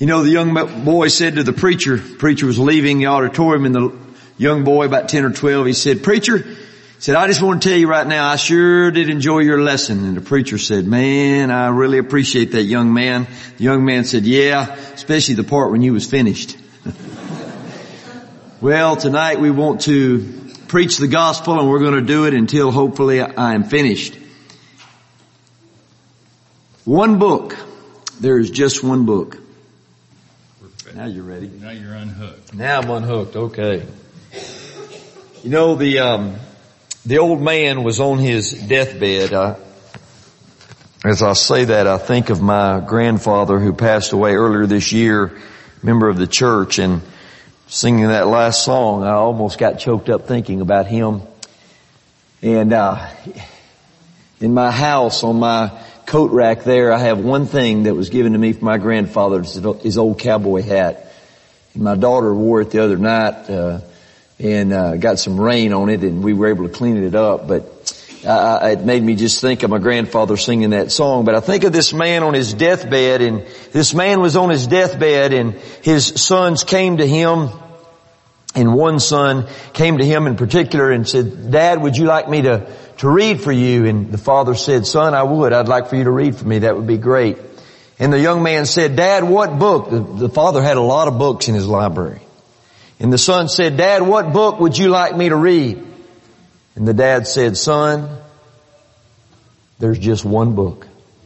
You know, the young boy said to the preacher was leaving the auditorium, and the young boy, about 10 or 12, he said, "Preacher," said, "I just want to tell you right now, I sure did enjoy your lesson." And the preacher said, "Man, I really appreciate that, young man." The young man said, "Yeah, especially the part when you was finished." Well, tonight we want to preach the gospel, and we're going to do it until hopefully I am finished. One book. There is just one book. Now you're ready. Now you're unhooked. Now I'm unhooked. Okay. You know, the old man was on his deathbed. As I say that, I think of my grandfather who passed away earlier this year, member of the church, and singing that last song, I almost got choked up thinking about him. And in my house, on my coat rack there, I have one thing that was given to me from my grandfather, his old cowboy hat. And my daughter wore it the other night, and got some rain on it, and we were able to clean it up. But it made me just think of my grandfather singing that song. But I think of this man on his deathbed, and this man was on his deathbed, and his sons came to him. And one son came to him in particular and said, "Dad, would you like me to read for you?" And the father said, "Son, I would. I'd like for you to read for me. That would be great." And the young man said, "Dad, what book?" The father had a lot of books in his library. And the son said, "Dad, what book would you like me to read?" And the dad said, "Son, there's just one book."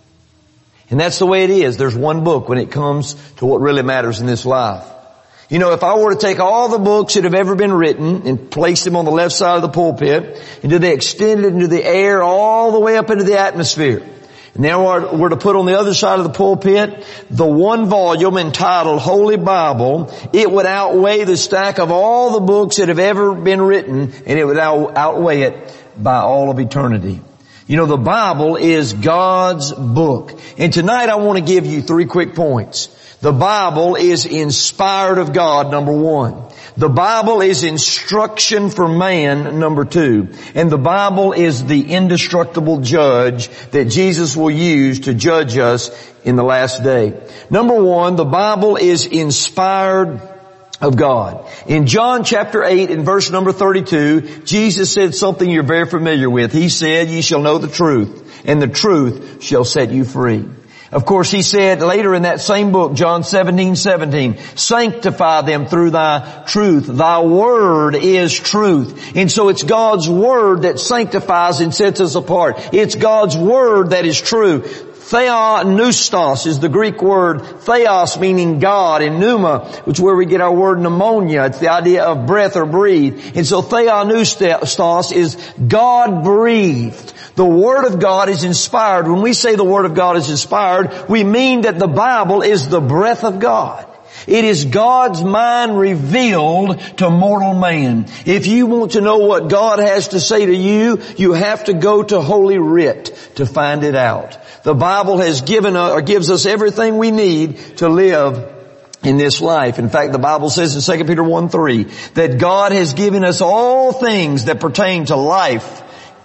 And that's the way it is. There's one book when it comes to what really matters in this life. You know, if I were to take all the books that have ever been written and place them on the left side of the pulpit, and they extended into the air all the way up into the atmosphere, and now we're to put on the other side of the pulpit the one volume entitled Holy Bible, it would outweigh the stack of all the books that have ever been written, and it would outweigh it by all of eternity. You know, the Bible is God's book. And tonight I want to give you 3 quick points. The Bible is inspired of God, number 1. The Bible is instruction for man, number 2. And the Bible is the indestructible judge that Jesus will use to judge us in the last day. Number 1, the Bible is inspired of God. In John chapter 8 and verse number 32, Jesus said something you're very familiar with. He said, "Ye shall know the truth, and the truth shall set you free." Of course, he said later in that same book, John 17:17, "Sanctify them through thy truth. Thy word is truth." And so it's God's word that sanctifies and sets us apart. It's God's word that is true. Theopneustos is the Greek word, theos meaning God, and pneuma, which is where we get our word pneumonia. It's the idea of breath or breathe. And so theopneustos is God breathed. The Word of God is inspired. When we say the Word of God is inspired, we mean that the Bible is the breath of God. It is God's mind revealed to mortal man. If you want to know what God has to say to you, you have to go to Holy Writ to find it out. The Bible has gives us everything we need to live in this life. In fact, the Bible says in 2 Peter 1:3 that God has given us all things that pertain to life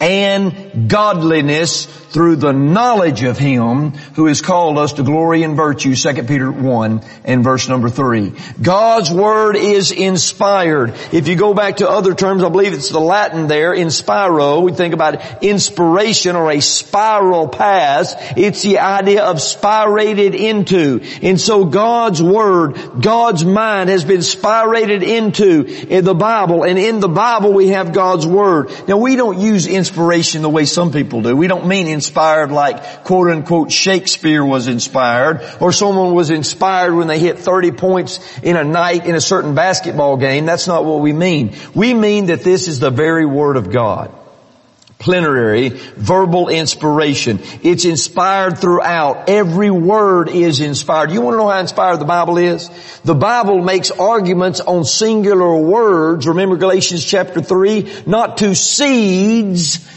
and godliness through the knowledge of Him who has called us to glory and virtue, 2 Peter 1 and verse number 3. God's Word is inspired. If you go back to other terms, I believe it's the Latin there, inspiro. We think about inspiration or a spiral path. It's the idea of spirated into. And so God's Word, God's mind has been spirated into in the Bible. And in the Bible we have God's Word. Now we don't use inspiration the way some people do. We don't mean inspired like quote unquote Shakespeare was inspired, or someone was inspired when they hit 30 points in a night in a certain basketball game. That's not what we mean. We mean that this is the very Word of God. Plenary, verbal inspiration. It's inspired throughout. Every word is inspired. You want to know how inspired the Bible is? The Bible makes arguments on singular words. Remember Galatians chapter 3? Not to seeds,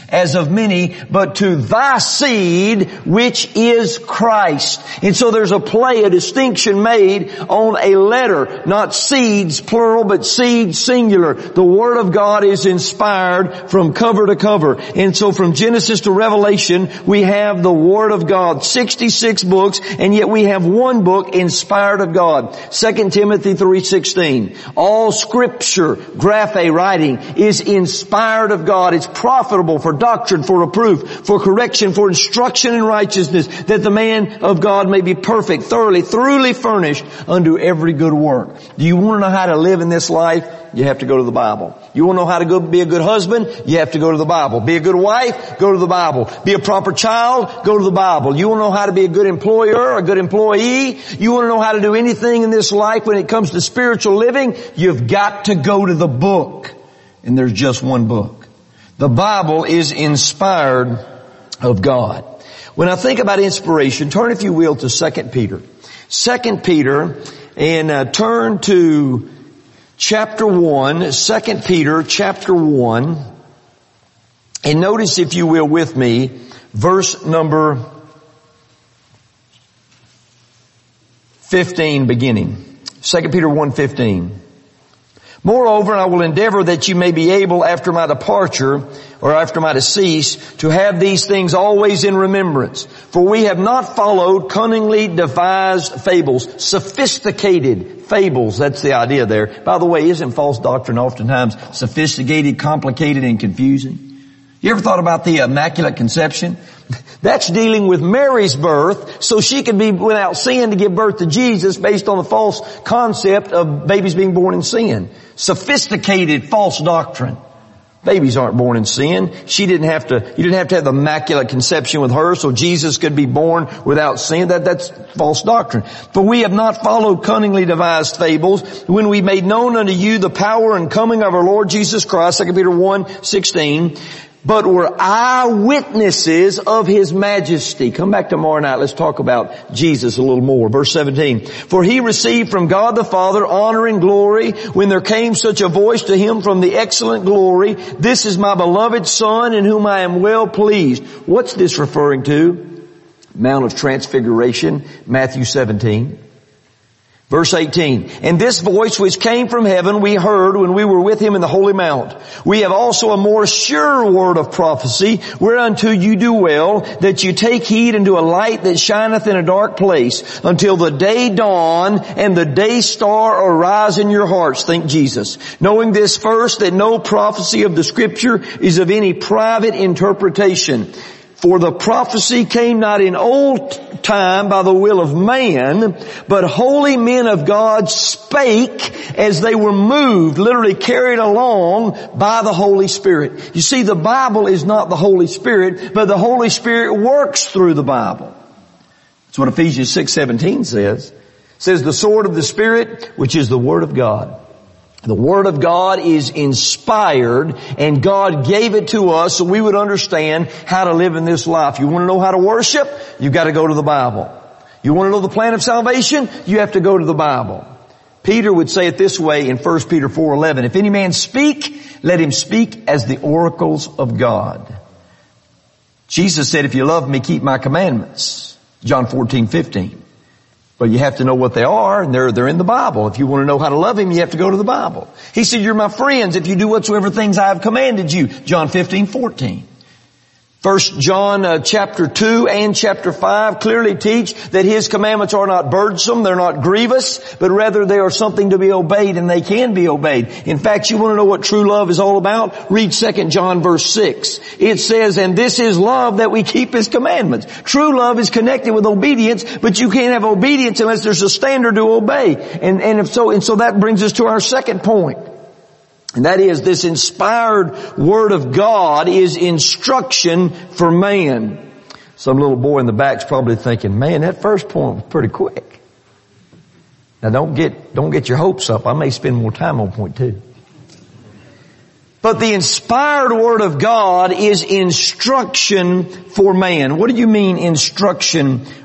as of many, but to thy seed, which is Christ. And so there's a distinction made on a letter, not seeds plural, but seed singular. The Word of God is inspired from cover to cover. And so from Genesis to Revelation, we have the Word of God. 66 books, and yet we have one book inspired of God. 2 Timothy 3:16. All Scripture, graphe writing, is inspired of God. It's profitable for doctrine, for reproof, for correction, for instruction in righteousness, that the man of God may be perfect, thoroughly furnished unto every good work. Do you want to know how to live in this life? You have to go to the Bible. You want to know how to be a good husband? You have to go to the Bible. Be a good wife? Go to the Bible. Be a proper child? Go to the Bible. You want to know how to be a good employer, a good employee? You want to know how to do anything in this life when it comes to spiritual living? You've got to go to the book. And there's just one book. The Bible is inspired of God. When I think about inspiration, turn if you will to 2 Peter. 2 Peter, and turn to chapter 1, 2 Peter chapter 1, and notice if you will with me, verse number 15 beginning. 2 Peter 1:15. Moreover, I will endeavor that you may be able after my departure, or after my decease, to have these things always in remembrance. For we have not followed cunningly devised fables, sophisticated fables. That's the idea there. By the way, isn't false doctrine oftentimes sophisticated, complicated, and confusing? You ever thought about the Immaculate Conception? That's dealing with Mary's birth, so she could be without sin to give birth to Jesus based on the false concept of babies being born in sin. Sophisticated false doctrine. Babies aren't born in sin. You didn't have to have the Immaculate Conception with her so Jesus could be born without sin. That's false doctrine. For we have not followed cunningly devised fables when we made known unto you the power and coming of our Lord Jesus Christ, 2 Peter 1:16, but were eyewitnesses of His majesty. Come back tomorrow night. Let's talk about Jesus a little more. Verse 17. For He received from God the Father honor and glory when there came such a voice to Him from the excellent glory. This is my beloved Son in whom I am well pleased. What's this referring to? Mount of Transfiguration, Matthew 17. Verse 18, and this voice which came from heaven we heard when we were with Him in the holy mount. We have also a more sure word of prophecy, whereunto you do well, that you take heed unto a light that shineth in a dark place, until the day dawn and the day star arise in your hearts. Think Jesus. Knowing this first, that no prophecy of the Scripture is of any private interpretation. For the prophecy came not in old time by the will of man, but holy men of God spake as they were moved, literally carried along by the Holy Spirit. You see, the Bible is not the Holy Spirit, but the Holy Spirit works through the Bible. That's what Ephesians 6:17 says. It says the sword of the Spirit, which is the Word of God. The Word of God is inspired, and God gave it to us so we would understand how to live in this life. You want to know how to worship? You've got to go to the Bible. You want to know the plan of salvation? You have to go to the Bible. Peter would say it this way in 1 Peter 4:11. If any man speak, let him speak as the oracles of God. Jesus said, if you love me, keep my commandments. John 14:15. But you have to know what they are, and they're in the Bible. If you want to know how to love Him, you have to go to the Bible. He said, you're my friends if you do whatsoever things I have commanded you. John 15:14. 1 John chapter 2 and chapter 5 clearly teach that His commandments are not burdensome, they're not grievous, but rather they are something to be obeyed, and they can be obeyed. In fact, you want to know what true love is all about? Read 2 John verse 6. It says, and this is love, that we keep His commandments. True love is connected with obedience, but you can't have obedience unless there's a standard to obey. And so that brings us to our second point. And that is, this inspired Word of God is instruction for man. Some little boy in the back's probably thinking, man, that first point was pretty quick. Now don't get your hopes up. I may spend more time on point 2. But the inspired Word of God is instruction for man. What do you mean instruction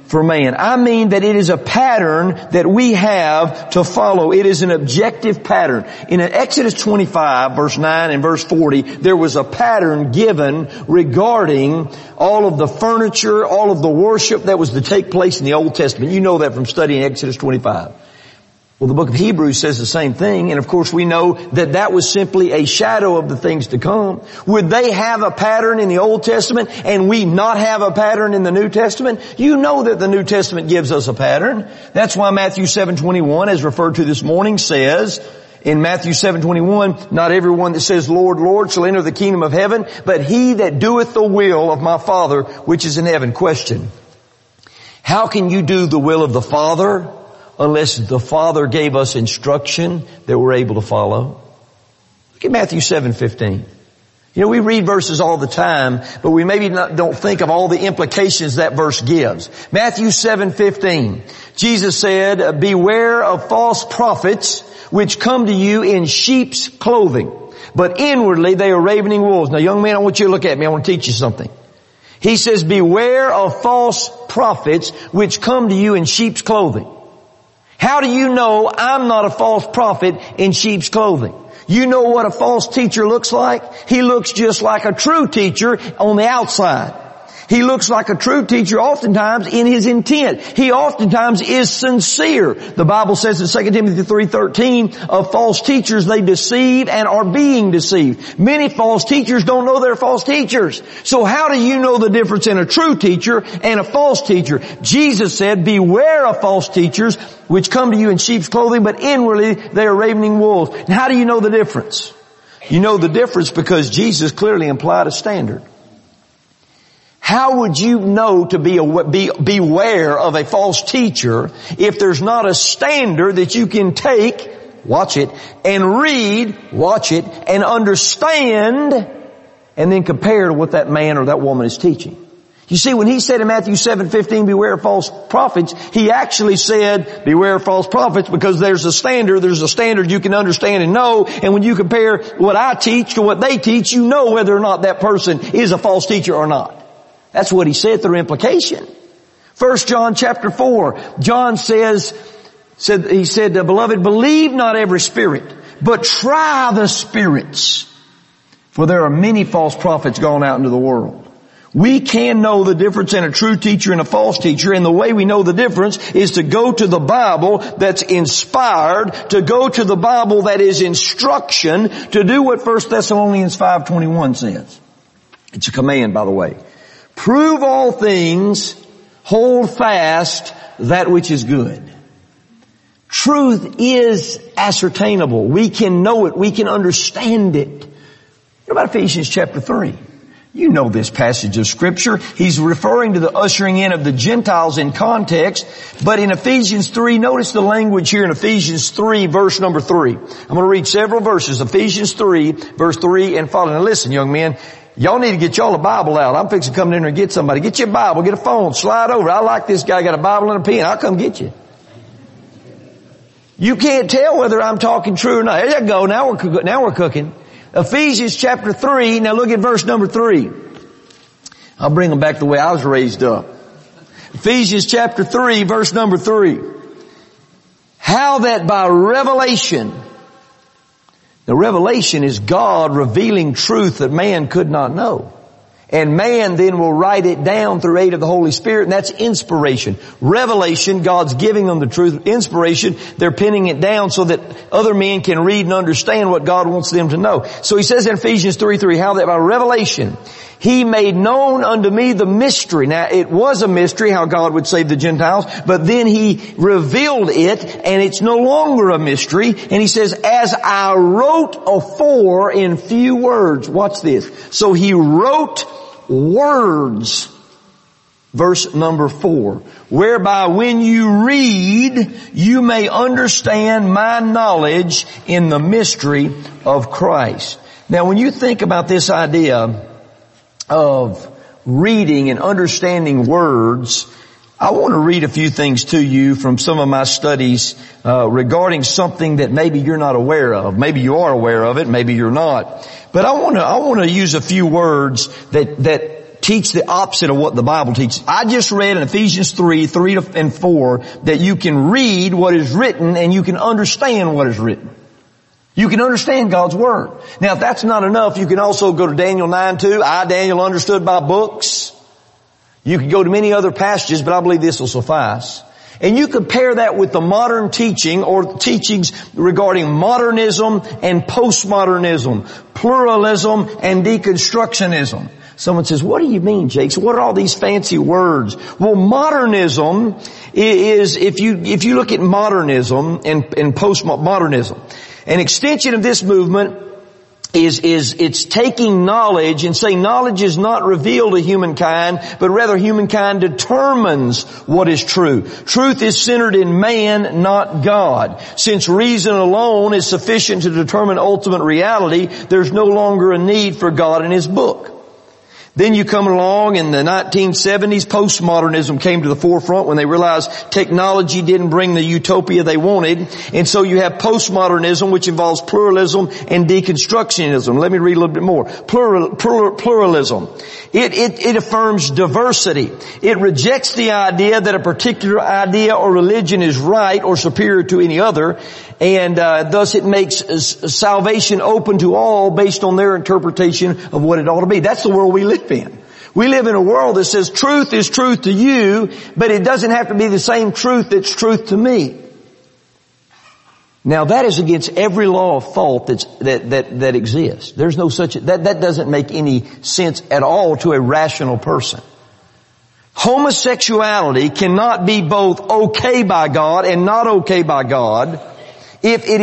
for man. I mean that it is a pattern that we have to follow. It is an objective pattern. In Exodus 25, verse 9 and verse 40, there was a pattern given regarding all of the furniture, all of the worship that was to take place in the Old Testament. You know that from studying Exodus 25. Well, the book of Hebrews says the same thing, and of course we know that that was simply a shadow of the things to come. Would they have a pattern in the Old Testament and we not have a pattern in the New Testament? You know that the New Testament gives us a pattern. That's why Matthew 7:21, as referred to this morning, says in Matthew 7:21, not everyone that says, Lord, Lord, shall enter the kingdom of heaven, but he that doeth the will of my Father which is in heaven. Question: how can you do the will of the Father unless the Father gave us instruction that we're able to follow? Look at Matthew 7:15. You know, we read verses all the time, but we maybe don't think of all the implications that verse gives. Matthew 7:15. Jesus said, beware of false prophets which come to you in sheep's clothing, but inwardly they are ravening wolves. Now, young man, I want you to look at me. I want to teach you something. He says, beware of false prophets which come to you in sheep's clothing. How do you know I'm not a false prophet in sheep's clothing? You know what a false teacher looks like? He looks just like a true teacher on the outside. He looks like a true teacher oftentimes in his intent. He oftentimes is sincere. The Bible says in 2 Timothy 3:13, of false teachers they deceive and are being deceived. Many false teachers don't know they're false teachers. So how do you know the difference in a true teacher and a false teacher? Jesus said, beware of false teachers which come to you in sheep's clothing, but inwardly they are ravening wolves. And how do you know the difference? You know the difference because Jesus clearly implied a standard. How would you know to beware of a false teacher if there's not a standard that you can take, watch it, and read, watch it, and understand, and then compare to what that man or that woman is teaching? You see, when he said in Matthew 7:15, beware of false prophets, he actually said, beware of false prophets because there's a standard you can understand and know, and when you compare what I teach to what they teach, you know whether or not that person is a false teacher or not. That's what he said through implication. 1 John chapter 4, John he said, beloved, believe not every spirit, but try the spirits. For there are many false prophets gone out into the world. We can know the difference in a true teacher and a false teacher, and the way we know the difference is to go to the Bible that's inspired, to go to the Bible that is instruction, to do what 1 Thessalonians 5:21 says. It's a command, by the way. Prove all things, hold fast that which is good. Truth is ascertainable. We can know it. We can understand it. What about Ephesians chapter 3? You know this passage of Scripture. He's referring to the ushering in of the Gentiles in context. But in Ephesians 3, notice the language here in Ephesians 3, verse number 3. I'm going to read several verses. Ephesians 3, verse 3 and following. Now listen, young men. Y'all need to get y'all a Bible out. I'm fixing to come in there and get somebody. Get your Bible, get a phone, slide over. I like this guy, got a Bible and a pen. I'll come get you. You can't tell whether I'm talking true or not. There you go. Now we're cooking. Ephesians chapter 3. Now look at verse number 3. I'll bring them back the way I was raised up. Ephesians chapter 3, verse number 3. How that by revelation. The revelation is God revealing truth that man could not know. And man then will write it down through aid of the Holy Spirit, and that's inspiration. Revelation, God's giving them the truth. Inspiration, they're penning it down so that other men can read and understand what God wants them to know. So he says in Ephesians 3:3, how that by revelation he made known unto me the mystery. Now it was a mystery how God would save the Gentiles, but then he revealed it, and it's no longer a mystery. And he says, as I wrote afore in few words. Watch this. So he wrote words, verse number 4, whereby when you read, you may understand my knowledge in the mystery of Christ. Now when you think about this idea of reading and understanding words, I want to read a few things to you from some of my studies regarding something that maybe you're not aware of. Maybe you are aware of it, maybe you're not. But I want to use a few words that teach the opposite of what the Bible teaches. I just read in Ephesians 3 and 4, that you can read what is written and you can understand what is written. You can understand God's Word. Now if that's not enough, you can also go to Daniel 9:2. I, Daniel, understood by books. You can go to many other passages, but I believe this will suffice. And you compare that with the modern teaching or teachings regarding modernism and postmodernism, pluralism and deconstructionism. Someone says, what do you mean, Jake? So what are all these fancy words? Well, modernism is, if you look at modernism and postmodernism, an extension of this movement is it's taking knowledge and saying knowledge is not revealed to humankind, but rather humankind determines what is true. Truth is centered in man, not God. Since reason alone is sufficient to determine ultimate reality, there's no longer a need for God in His book. Then you come along in the 1970s, postmodernism came to the forefront when they realized technology didn't bring the utopia they wanted. And so you have postmodernism, which involves pluralism and deconstructionism. Let me read a little bit more. Pluralism. It affirms diversity. It rejects the idea that a particular idea or religion is right or superior to any other. And thus it makes salvation open to all based on their interpretation of what it ought to be. That's the world we live in. We live in a world that says truth is truth to you, but it doesn't have to be the same truth that's truth to me. Now that is against every law of thought that exists. There's no such, that doesn't make any sense at all to a rational person. Homosexuality cannot be both okay by God and not okay by God if it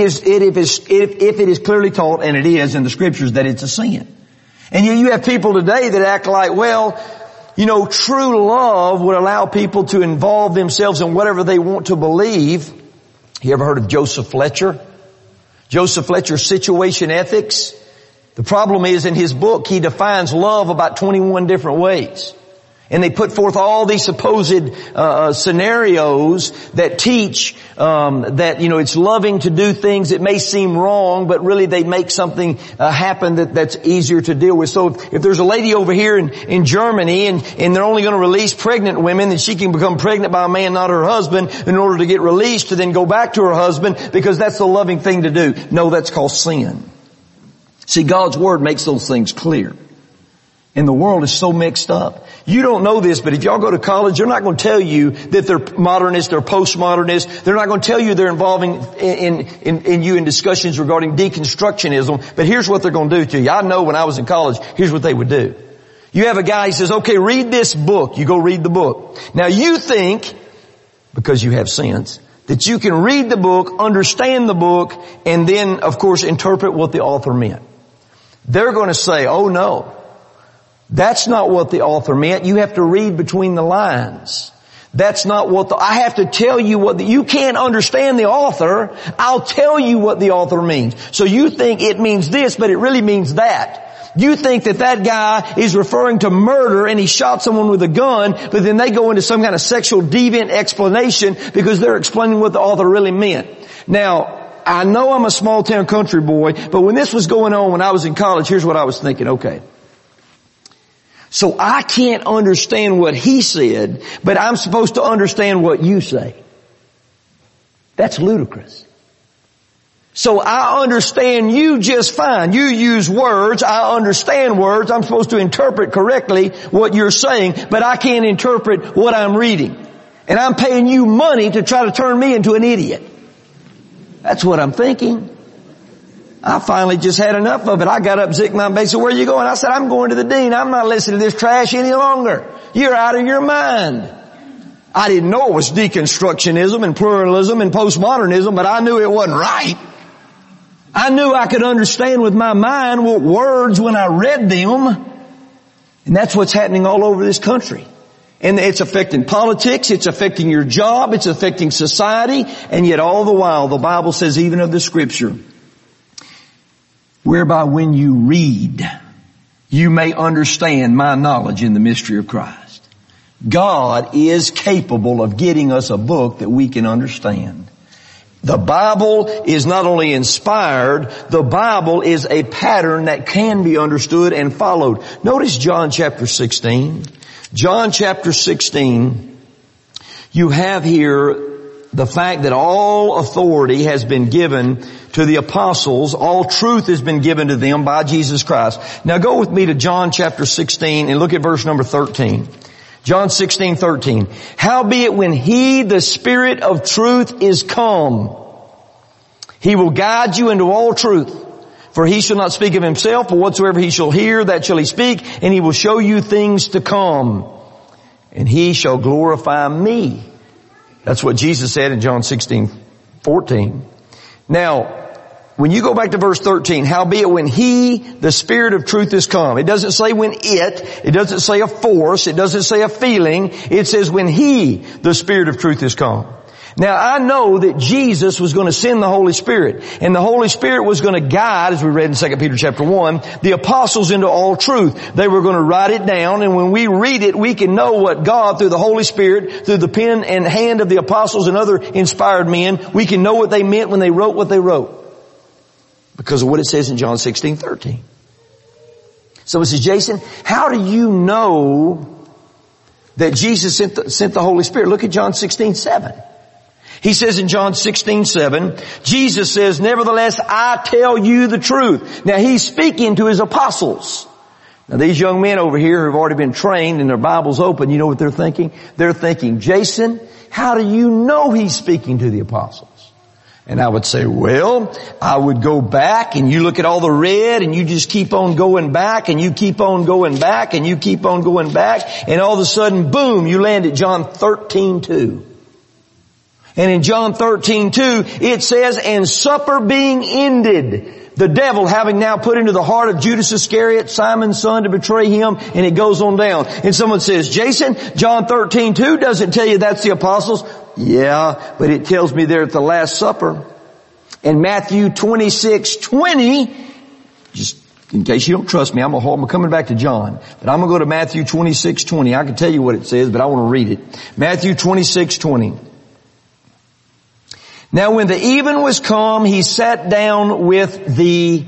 is clearly taught, and it is in the Scriptures, that it's a sin. And you have people today that act like, well, true love would allow people to involve themselves in whatever they want to believe. You ever heard of Joseph Fletcher? Joseph Fletcher's Situation Ethics. The problem is, in his book, he defines love about 21 different ways. And they put forth all these supposed scenarios that teach that it's loving to do things that may seem wrong, but really they make something happen that's easier to deal with. So if there's a lady over here in Germany and they're only going to release pregnant women, then she can become pregnant by a man, not her husband, in order to get released to then go back to her husband, because that's the loving thing to do. No, that's called sin. See, God's Word makes those things clear. And the world is so mixed up. You don't know this, but if y'all go to college, they're not going to tell you that they're modernist or postmodernist. They're not going to tell you they're involving in discussions regarding deconstructionism. But here's what they're going to do to you. I know when I was in college, here's what they would do. You have a guy who says, okay, read this book. You go read the book. Now you think, because you have sense, that you can read the book, understand the book, and then, of course, interpret what the author meant. They're going to say, oh no. That's not what the author meant. You have to read between the lines. That's not what I have to tell you you can't understand the author. I'll tell you what the author means. So you think it means this, but it really means that. You think that guy is referring to murder and he shot someone with a gun, but then they go into some kind of sexual deviant explanation because they're explaining what the author really meant. Now, I know I'm a small town country boy, but when this was going on when I was in college, here's what I was thinking. Okay. So I can't understand what he said, but I'm supposed to understand what you say. That's ludicrous. So I understand you just fine. You use words. I understand words. I'm supposed to interpret correctly what you're saying, but I can't interpret what I'm reading. And I'm paying you money to try to turn me into an idiot. That's what I'm thinking. I finally just had enough of it. I got up, zicked my base, said, where are you going? I said, I'm going to the dean. I'm not listening to this trash any longer. You're out of your mind. I didn't know it was deconstructionism and pluralism and postmodernism, but I knew it wasn't right. I knew I could understand with my mind what words when I read them. And that's what's happening all over this country. And it's affecting politics, it's affecting your job, it's affecting society, and yet all the while the Bible says, even of the Scripture, whereby when you read, you may understand my knowledge in the mystery of Christ. God is capable of getting us a book that we can understand. The Bible is not only inspired, the Bible is a pattern that can be understood and followed. Notice John chapter 16. John chapter 16, you have here the fact that all authority has been given to the apostles. All truth has been given to them by Jesus Christ. Now go with me to John chapter 16 and look at verse number 13. John 16:13. Howbeit when He, the Spirit of truth, is come, He will guide you into all truth. For He shall not speak of Himself, but whatsoever He shall hear, that shall He speak, and He will show you things to come. And He shall glorify Me. That's what Jesus said in John 16:14. Now, when you go back to verse 13, howbeit when He, the Spirit of truth, is come. It doesn't say when it doesn't say a force, it doesn't say a feeling. It says when He, the Spirit of truth, is come. Now I know that Jesus was going to send the Holy Spirit, and the Holy Spirit was going to guide, as we read in 2 Peter chapter 1, the apostles into all truth. They were going to write it down, and when we read it, we can know what God, through the Holy Spirit, through the pen and hand of the apostles and other inspired men, we can know what they meant when they wrote what they wrote. Because of what it says in John 16:13. So it says, Jason, how do you know that Jesus sent the Holy Spirit? Look at John 16:7. He says in John 16:7, Jesus says, nevertheless, I tell you the truth. Now He's speaking to His apostles. Now these young men over here who have already been trained and their Bible's open, you know what they're thinking? They're thinking, Jason, how do you know He's speaking to the apostles? And I would say, well, I would go back and you look at all the red and you just keep on going back and you keep on going back and you keep on going back, and all of a sudden, boom, you land at John 13:2. And in John 13:2, it says, and supper being ended, the devil having now put into the heart of Judas Iscariot, Simon's son, to betray Him, and it goes on down. And someone says, Jason, John 13:2 doesn't tell you that's the apostles. Yeah, but it tells me they're at the Last Supper. And Matthew 26:20, just in case you don't trust me, I'm coming back to John, but I'm going to go to Matthew 26:20. I can tell you what it says, but I want to read it. Matthew 26:20. Now when the even was come, He sat down with the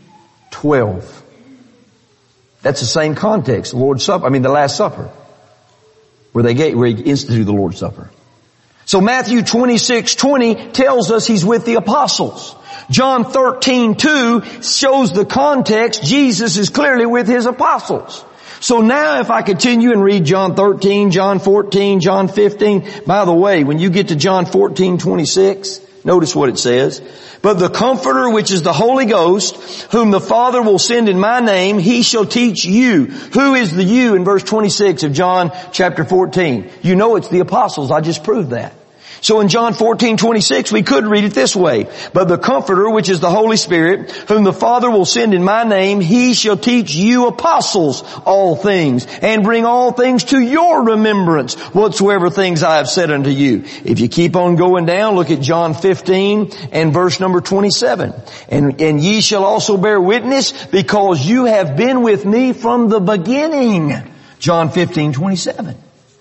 12. That's the same context, the Lord's Supper, the Last Supper, where He instituted the Lord's Supper. So Matthew 26:20 tells us He's with the apostles. John 13:2 shows the context. Jesus is clearly with His apostles. So now if I continue and read John 13, John 14, John 15, by the way, when you get to John 14:26, notice what it says. But the Comforter, which is the Holy Ghost, whom the Father will send in My name, He shall teach you. Who is the you in verse 26 of John chapter 14? You know it's the apostles. I just proved that. So in John 14:26, we could read it this way. But the Comforter, which is the Holy Spirit, whom the Father will send in My name, He shall teach you apostles all things, and bring all things to your remembrance, whatsoever things I have said unto you. If you keep on going down, look at John 15 and verse number 27. And ye shall also bear witness, because you have been with Me from the beginning. John 15:27.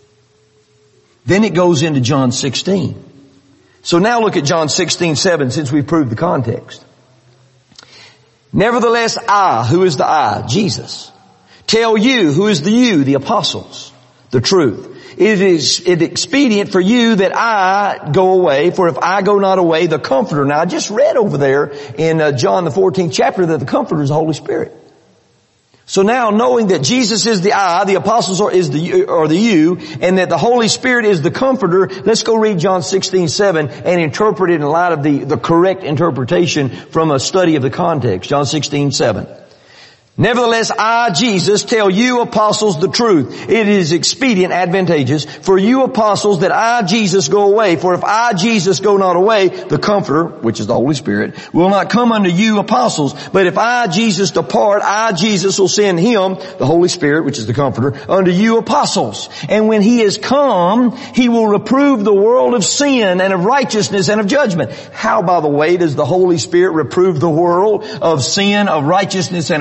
Then it goes into John 16. So now look at John 16:7, since we've proved the context. Nevertheless, I, who is the I? Jesus. Tell you, who is the you? The apostles. The truth. It is expedient for you that I go away, for if I go not away, the Comforter. Now I just read over there in John the 14th chapter that the Comforter is the Holy Spirit. So now knowing that Jesus is the I, the apostles are the you, and that the Holy Spirit is the Comforter, let's go read John 16:7 and interpret it in light of the correct interpretation from a study of the context. John 16:7. Nevertheless, I, Jesus, tell you apostles the truth. It is expedient, advantageous, for you apostles that I, Jesus, go away. For if I, Jesus, go not away, the Comforter, which is the Holy Spirit, will not come unto you apostles. But if I, Jesus, depart, I, Jesus, will send Him, the Holy Spirit, which is the Comforter, unto you apostles. And when He is come, He will reprove the world of sin and of righteousness and of judgment. How, by the way, does the Holy Spirit reprove the world of sin, of righteousness, and of judgment?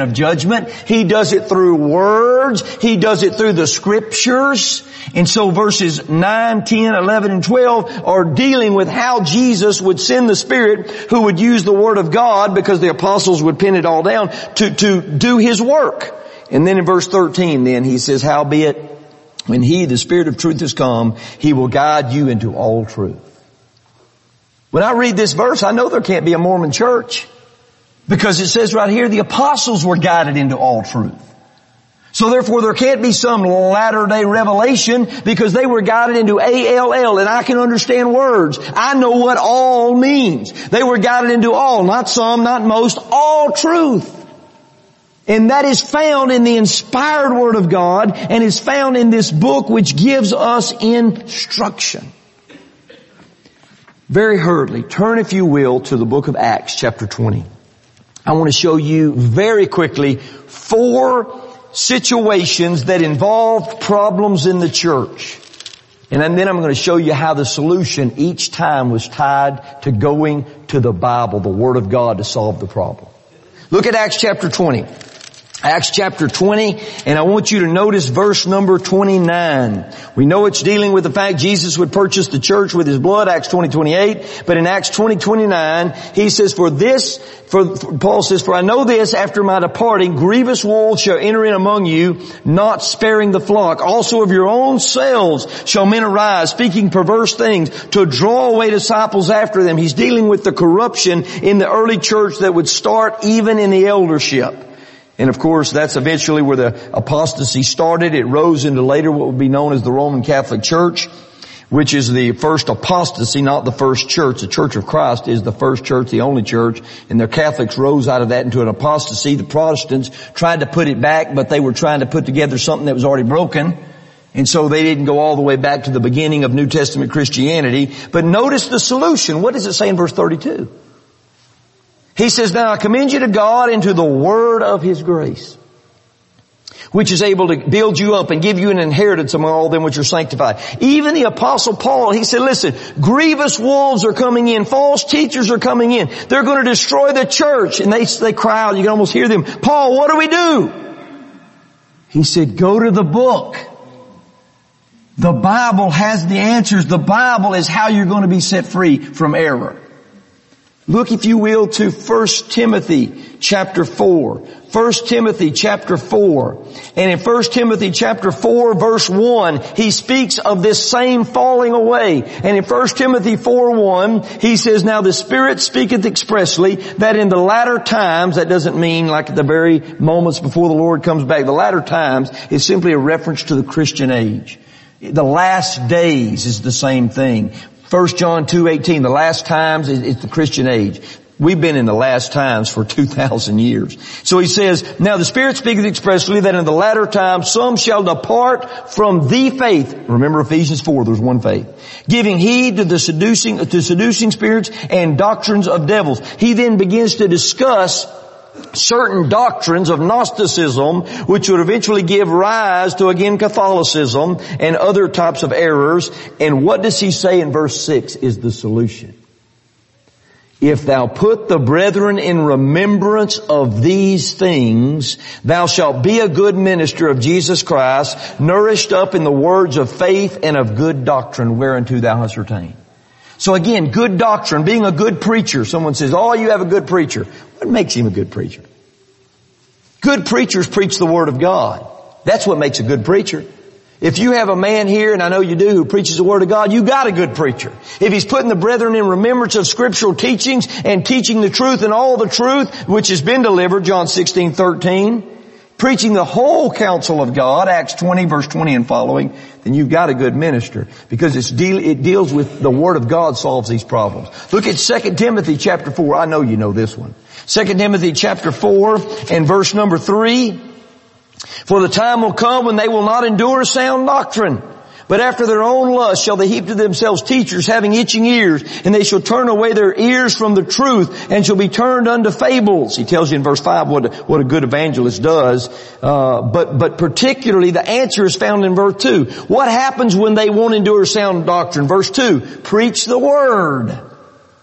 judgment. He does it through words. He does it through the Scriptures. And so verses 9, 10, 11, and 12 are dealing with how Jesus would send the Spirit who would use the Word of God, because the apostles would pin it all down, to do His work. And then in verse 13 then he says, howbeit, when He, the Spirit of truth, is come, He will guide you into all truth. When I read this verse, I know there can't be a Mormon church, because it says right here, the apostles were guided into all truth. So therefore there can't be some latter-day revelation, because they were guided into ALL, and I can understand words. I know what all means. They were guided into all, not some, not most, all truth. And that is found in the inspired Word of God, and is found in this book which gives us instruction. Very hurriedly, turn if you will to the book of Acts chapter 20. I want to show you very quickly 4 situations that involved problems in the church. And then I'm going to show you how the solution each time was tied to going to the Bible, the Word of God, to solve the problem. Look at Acts chapter 20. Acts chapter 20, and I want you to notice verse number 29. We know it's dealing with the fact Jesus would purchase the church with His blood, Acts 20:28. But in Acts 20:29, he says, Paul says, for I know this, after my departing, grievous wolves shall enter in among you, not sparing the flock. Also of your own selves shall men arise, speaking perverse things, to draw away disciples after them. He's dealing with the corruption in the early church that would start even in the eldership. And of course, that's eventually where the apostasy started. It rose into later what would be known as the Roman Catholic Church, which is the first apostasy, not the first church. The Church of Christ is the first church, the only church, and the Catholics rose out of that into an apostasy. The Protestants tried to put it back, but they were trying to put together something that was already broken. And so they didn't go all the way back to the beginning of New Testament Christianity. But notice the solution. What does it say in verse 32? He says, now I commend you to God and to the word of His grace, which is able to build you up and give you an inheritance among all them which are sanctified. Even the Apostle Paul, he said, listen, grievous wolves are coming in. False teachers are coming in. They're going to destroy the church. And they cry out. You can almost hear them. Paul, what do we do? He said, go to the book. The Bible has the answers. The Bible is how you're going to be set free from error. Look, if you will, to 1 Timothy chapter 4. 1 Timothy chapter 4. And in 1 Timothy chapter 4 verse 1, he speaks of this same falling away. And in 1 Timothy 4:1, he says, now the Spirit speaketh expressly that in the latter times, that doesn't mean like at the very moments before the Lord comes back. The latter times is simply a reference to the Christian age. The last days is the same thing. 1 John 2:18, the last times is the Christian age. We've been in the last times for 2,000 years. So he says, now the Spirit speaketh expressly that in the latter times some shall depart from the faith. Remember Ephesians 4, there's one faith. Giving heed to seducing spirits and doctrines of devils. He then begins to discuss certain doctrines of Gnosticism, which would eventually give rise to, again, Catholicism and other types of errors. And what does he say in verse 6 is the solution? If thou put the brethren in remembrance of these things, thou shalt be a good minister of Jesus Christ, nourished up in the words of faith and of good doctrine, whereunto thou hast attained. So again, good doctrine, being a good preacher. Someone says, oh, you have a good preacher. What makes him a good preacher? Good preachers preach the Word of God. That's what makes a good preacher. If you have a man here, and I know you do, who preaches the Word of God, you got a good preacher. If he's putting the brethren in remembrance of scriptural teachings and teaching the truth and all the truth which has been delivered, John 16:13, preaching the whole counsel of God, Acts 20 verse 20 and following, then you've got a good minister, because it deals with the Word of God solves these problems. Look at 2 Timothy chapter 4. I know you know this one. 2 Timothy chapter 4 and verse number 3. For the time will come when they will not endure sound doctrine, but after their own lust shall they heap to themselves teachers having itching ears, and they shall turn away their ears from the truth and shall be turned unto fables. He tells you in verse 5 what a good evangelist does. But particularly the answer is found in verse 2. What happens when they won't endure sound doctrine? Verse 2, preach the Word.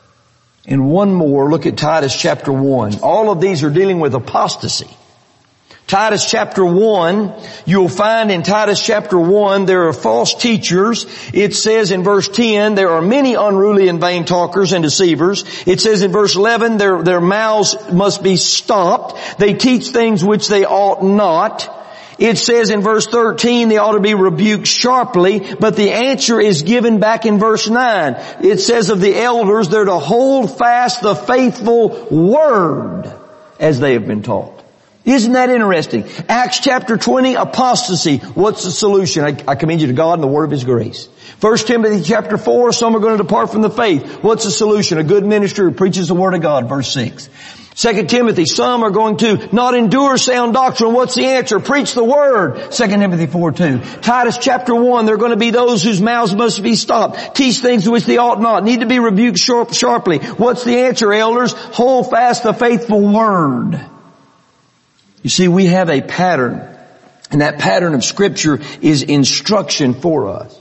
And one more, look at Titus chapter 1. All of these are dealing with apostasy. Titus chapter 1, you'll find in Titus chapter 1 there are false teachers. It says in verse 10, there are many unruly and vain talkers and deceivers. It says in verse 11, their mouths must be stopped. They teach things which they ought not. It says in verse 13 they ought to be rebuked sharply, but the answer is given back in verse 9. It says of the elders they're to hold fast the faithful word as they have been taught. Isn't that interesting? Acts chapter 20, apostasy. What's the solution? I commend you to God and the word of His grace. 1 Timothy chapter 4, some are going to depart from the faith. What's the solution? A good minister who preaches the word of God, verse 6. 2 Timothy, some are going to not endure sound doctrine. What's the answer? Preach the word. 2 Timothy 4:2. Titus chapter 1, there are going to be those whose mouths must be stopped. Teach things which they ought not. Need to be rebuked sharply. What's the answer, elders? Hold fast the faithful word. You see, we have a pattern, and that pattern of Scripture is instruction for us.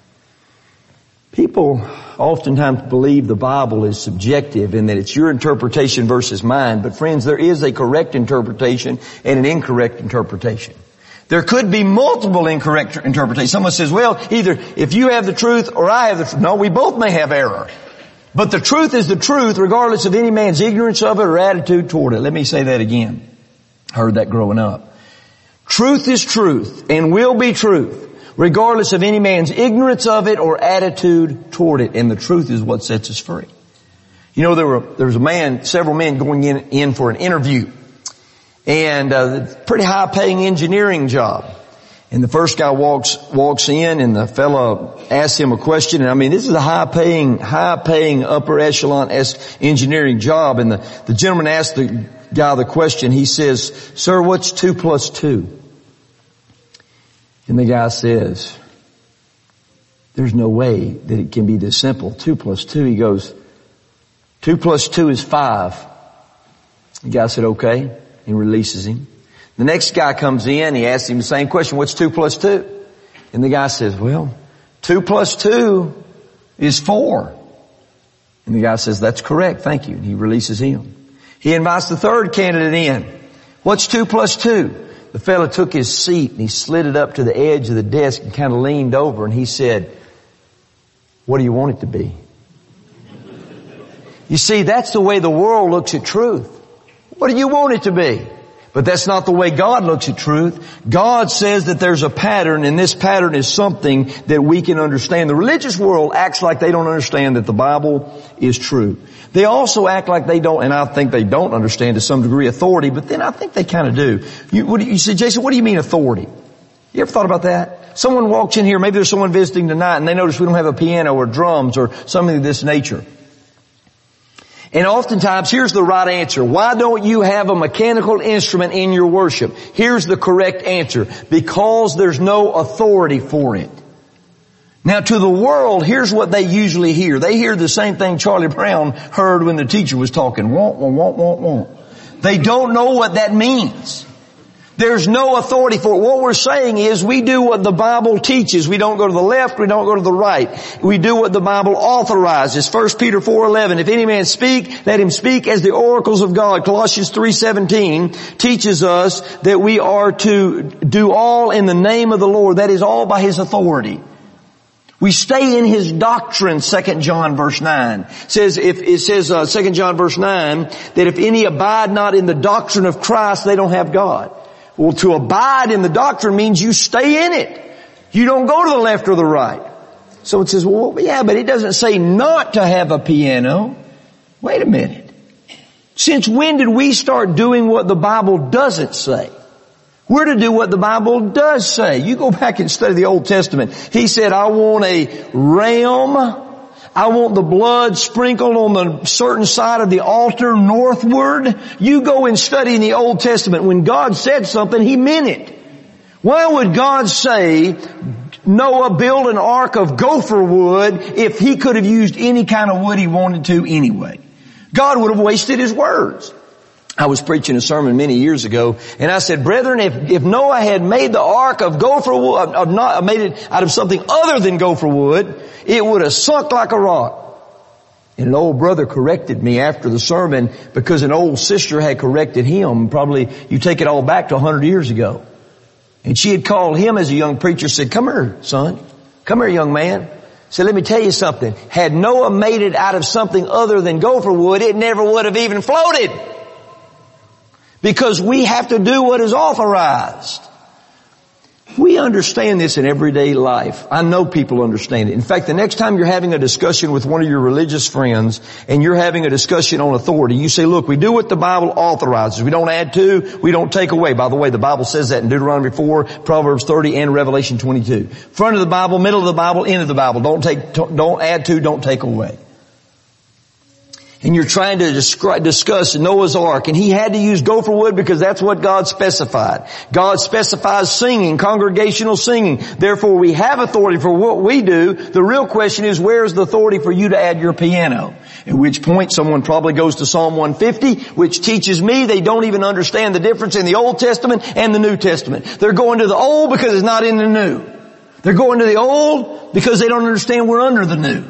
People oftentimes believe the Bible is subjective and that it's your interpretation versus mine. But friends, there is a correct interpretation and an incorrect interpretation. There could be multiple incorrect interpretations. Someone says, well, either if you have the truth or I have the truth. No, we both may have error. But the truth is the truth regardless of any man's ignorance of it or attitude toward it. Let me say that again. I heard that growing up. Truth is truth and will be truth, regardless of any man's ignorance of it or attitude toward it. And the truth is what sets us free. You know, there was several men going in for an interview. And a pretty high paying engineering job. And the first guy walks in and the fellow asks him a question. And I mean, this is a high paying upper echelon engineering job. And the gentleman asked the guy the question. He says, sir, what's 2 plus 2? And the guy says, there's no way that it can be this simple. 2 plus 2. He goes, 2 plus 2 is 5. The guy said, okay. He releases him. The next guy comes in. He asks him the same question. What's 2 plus 2? And the guy says, well, 2 plus 2 is 4. And the guy says, that's correct. Thank you. And he releases him. He invites the third candidate in. What's 2 plus 2? The fellow took his seat and he slid it up to the edge of the desk and kind of leaned over and he said, what do you want it to be? You see, that's the way the world looks at truth. What do you want it to be? But that's not the way God looks at truth. God says that there's a pattern, and this pattern is something that we can understand. The religious world acts like they don't understand that the Bible is true. They also act like they don't, and I think they don't understand to some degree authority, but then I think they kind of do. You say, Jason, what do you mean authority? You ever thought about that? Someone walks in here, maybe there's someone visiting tonight, and they notice we don't have a piano or drums or something of this nature. And oftentimes, here's the right answer. Why don't you have a mechanical instrument in your worship? Here's the correct answer. Because there's no authority for it. Now, to the world, here's what they usually hear. They hear the same thing Charlie Brown heard when the teacher was talking. Want, want, want, want, want. They don't know what that means. There's no authority for it. What we're saying is we do what the Bible teaches. We don't go to the left. We don't go to the right. We do what the Bible authorizes. 1 Peter 4:11. If any man speak, let him speak as the oracles of God. Colossians 3:17 teaches us that we are to do all in the name of the Lord. That is all by His authority. We stay in His doctrine. 2 John verse 9 says, 2 John verse 9, that if any abide not in the doctrine of Christ, they don't have God. Well, to abide in the doctrine means you stay in it. You don't go to the left or the right. So it says, well, yeah, but it doesn't say not to have a piano. Wait a minute. Since when did we start doing what the Bible doesn't say? We're to do what the Bible does say. You go back and study the Old Testament. He said, I want a ram. I want the blood sprinkled on the certain side of the altar northward. You go and study in the Old Testament. When God said something, He meant it. Why would God say, Noah build an ark of gopher wood if He could have used any kind of wood He wanted to anyway? God would have wasted His words. I was preaching a sermon many years ago, and I said, brethren, if Noah had made the ark of gopher wood, made it out of something other than gopher wood, it would have sunk like a rock. And an old brother corrected me after the sermon because an old sister had corrected him. Probably, you take it all back to 100 years ago. And she had called him as a young preacher, said, "Come here, son. Come here, young man." Said, "Let me tell you something. Had Noah made it out of something other than gopher wood, it never would have even floated. Because we have to do what is authorized." We understand this in everyday life. I know people understand it. In fact, the next time you're having a discussion with one of your religious friends and you're having a discussion on authority, you say, "Look, we do what the Bible authorizes. We don't add to, we don't take away." By the way, the Bible says that in Deuteronomy 4, Proverbs 30, and Revelation 22. Front of the Bible, middle of the Bible, end of the Bible. Don't add to, don't take away. And you're trying to discuss Noah's Ark, and he had to use gopher wood because that's what God specified. God specifies singing, congregational singing. Therefore, we have authority for what we do. The real question is, where's the authority for you to add your piano? At which point, someone probably goes to Psalm 150, which teaches me they don't even understand the difference in the Old Testament and the New Testament. They're going to the Old because it's not in the New. They're going to the Old because they don't understand we're under the New.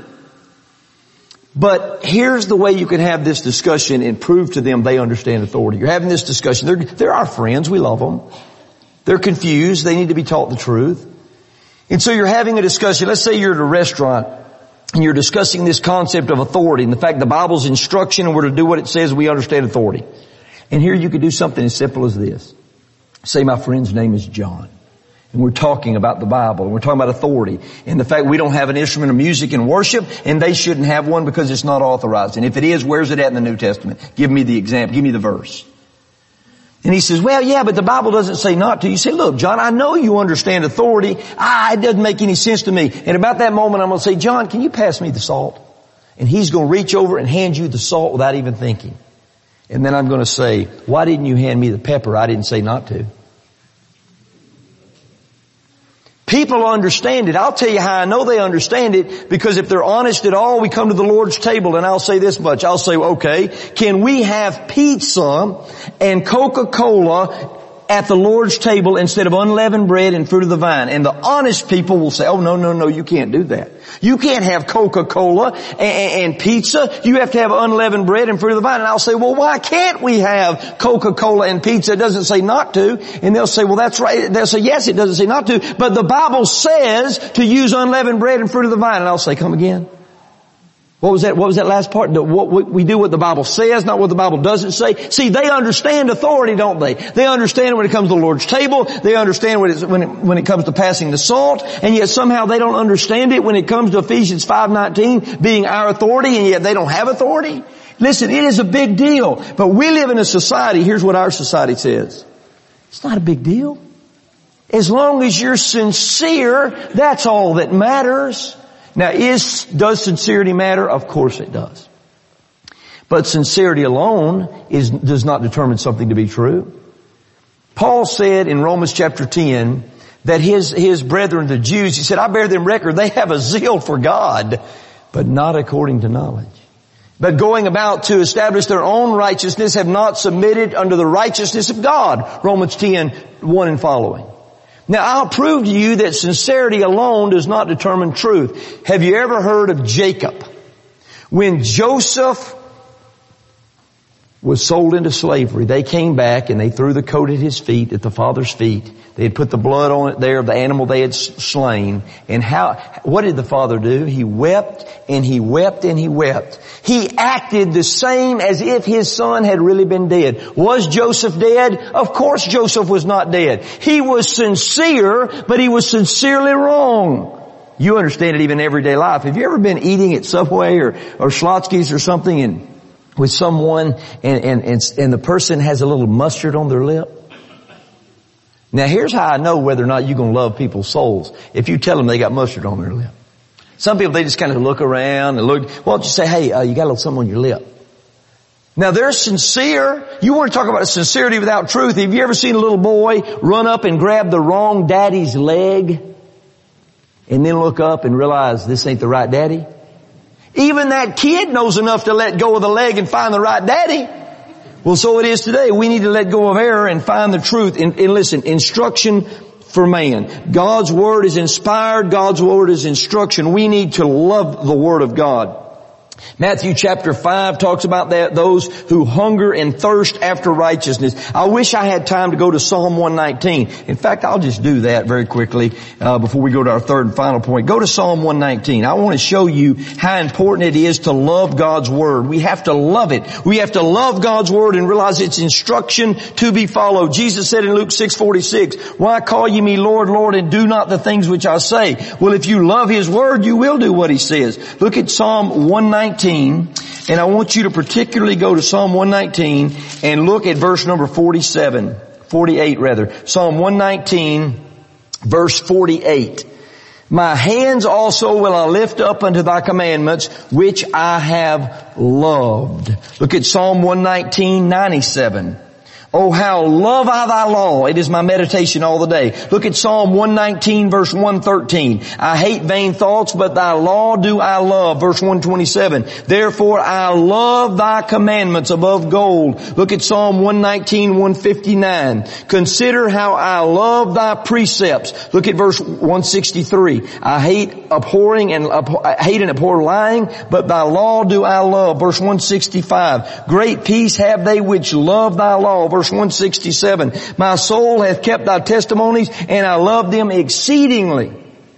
But here's the way you can have this discussion and prove to them they understand authority. You're having this discussion. They're our friends. We love them. They're confused. They need to be taught the truth. And so you're having a discussion. Let's say you're at a restaurant and you're discussing this concept of authority and the fact the Bible's instruction and we're to do what it says, we understand authority. And here you could do something as simple as this. Say my friend's name is John. And we're talking about the Bible, and we're talking about authority, and the fact we don't have an instrument of music in worship, and they shouldn't have one because it's not authorized. And if it is, where's it at in the New Testament? Give me the example. Give me the verse. And he says, "Well, yeah, but the Bible doesn't say not to." You say, "Look, John, I know you understand authority. It doesn't make any sense to me." And about that moment, I'm going to say, "John, can you pass me the salt?" And he's going to reach over and hand you the salt without even thinking. And then I'm going to say, "Why didn't you hand me the pepper? I didn't say not to." People understand it. I'll tell you how I know they understand it, because if they're honest at all, we come to the Lord's table and I'll say this much. I'll say, "Okay, can we have pizza and Coca-Cola at the Lord's table instead of unleavened bread and fruit of the vine?" And the honest people will say, "Oh, no, you can't do that. You can't have Coca-Cola and pizza. You have to have unleavened bread and fruit of the vine." And I'll say, "Well, why can't we have Coca-Cola and pizza? It doesn't say not to." And they'll say, "Well, that's right." They'll say, "Yes, it doesn't say not to, but the Bible says to use unleavened bread and fruit of the vine." And I'll say, "Come again? What was that? What was that last part? We do what the Bible says, not what the Bible doesn't say." See, they understand authority, don't they? They understand when it comes to the Lord's table. They understand when it comes to passing the salt. And yet somehow they don't understand it when it comes to Ephesians 5:19 being our authority, and yet they don't have authority. Listen, it is a big deal. But we live in a society, here's what our society says. It's not a big deal. As long as you're sincere, that's all that matters. Now, does sincerity matter? Of course it does. But sincerity alone does not determine something to be true. Paul said in Romans chapter 10 that his brethren, the Jews, he said, "I bear them record, they have a zeal for God, but not according to knowledge. But going about to establish their own righteousness, have not submitted unto the righteousness of God." Romans 10:1 and following. Now, I'll prove to you that sincerity alone does not determine truth. Have you ever heard of Jacob? When Joseph was sold into slavery, they came back and they threw the coat at his feet, at the father's feet. They had put the blood on it there of the animal they had slain. And what did the father do? He wept and he wept and he wept. He acted the same as if his son had really been dead. Was Joseph dead? Of course Joseph was not dead. He was sincere, but he was sincerely wrong. You understand it even in everyday life. Have you ever been eating at Subway or Schlotzsky's or something and with someone and the person has a little mustard on their lip? Now here's how I know whether or not you're going to love people's souls. If you tell them they got mustard on their lip. Some people, they just kind of look around and look. Why don't you say, "Hey, you got a little something on your lip." Now they're sincere. You want to talk about sincerity without truth. Have you ever seen a little boy run up and grab the wrong daddy's leg and then look up and realize this ain't the right daddy? Even that kid knows enough to let go of the leg and find the right daddy. Well, so it is today. We need to let go of error and find the truth. And listen, instruction for man. God's Word is inspired. God's Word is instruction. We need to love the Word of God. Matthew chapter 5 talks about that, those who hunger and thirst after righteousness. I wish I had time to go to Psalm 119. In fact, I'll just do that very quickly before we go to our third and final point. Go to Psalm 119. I want to show you how important it is to love God's Word. We have to love it. We have to love God's Word and realize it's instruction to be followed. Jesus said in Luke 6:46, "Why call ye me Lord, Lord, and do not the things which I say?" Well, if you love His Word, you will do what He says. Look at Psalm 119. And I want you to particularly go to Psalm 119 and look at verse number 48 rather. Psalm 119 verse 48. "My hands also will I lift up unto thy commandments, which I have loved." Look at Psalm 119:97. "Oh, how love I thy law. It is my meditation all the day." Look at Psalm 119 verse 113. "I hate vain thoughts, but thy law do I love." Verse 127. "Therefore I love thy commandments above gold." Look at Psalm 119, 159. "Consider how I love thy precepts." Look at verse 163. "I hate and abhor lying, but thy law do I love." Verse 165. "Great peace have they which love thy law." Verse 167, "My soul hath kept thy testimonies, and I love them exceedingly."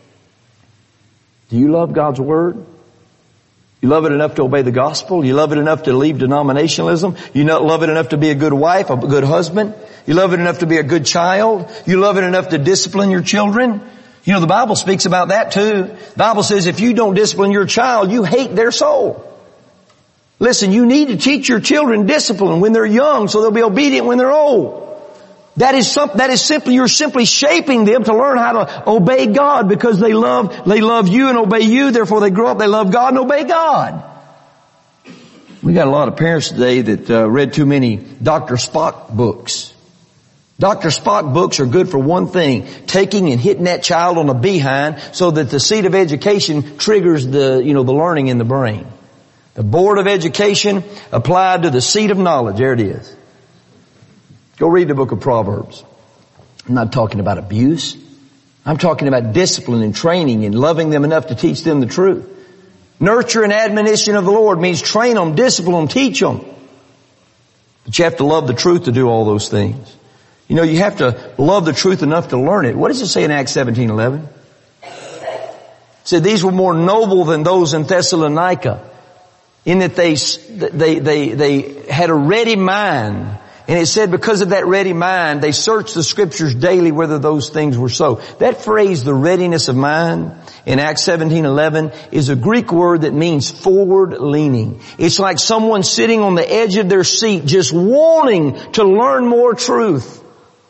Do you love God's Word? You love it enough to obey the gospel? You love it enough to leave denominationalism? You love it enough to be a good wife, a good husband? You love it enough to be a good child? You love it enough to discipline your children? You know, the Bible speaks about that too. The Bible says if you don't discipline your child, you hate their soul. Listen, you need to teach your children discipline when they're young so they'll be obedient when they're old. That is simply, you're simply shaping them to learn how to obey God because they love you and obey you. Therefore they grow up, they love God and obey God. We got a lot of parents today that read too many Dr. Spock books. Dr. Spock books are good for one thing, taking and hitting that child on the behind so that the seed of education triggers the learning in the brain. The Board of Education applied to the seat of knowledge. There it is. Go read the book of Proverbs. I'm not talking about abuse. I'm talking about discipline and training and loving them enough to teach them the truth. Nurture and admonition of the Lord means train them, discipline them, teach them. But you have to love the truth to do all those things. You know, you have to love the truth enough to learn it. What does it say in Acts 17:11? It said these were more noble than those in Thessalonica, in that they had a ready mind. And it said because of that ready mind, they searched the Scriptures daily whether those things were so. That phrase, the readiness of mind, in Acts 17:11 is a Greek word that means forward leaning. It's like someone sitting on the edge of their seat just wanting to learn more truth.